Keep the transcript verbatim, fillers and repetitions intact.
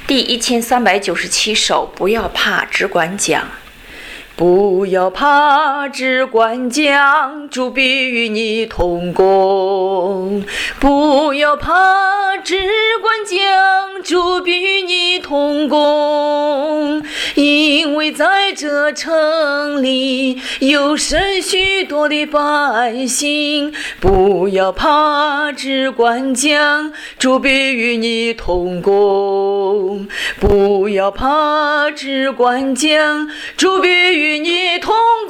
第一千三百九十七首，不要怕，只管讲。 不要怕，只管讲，主必与你同工。不要怕，只管讲，主必与你同工。因为在这城里有甚许多的百姓。不要怕，只管讲，主必与你同工。不要怕，只管讲，主必与与你同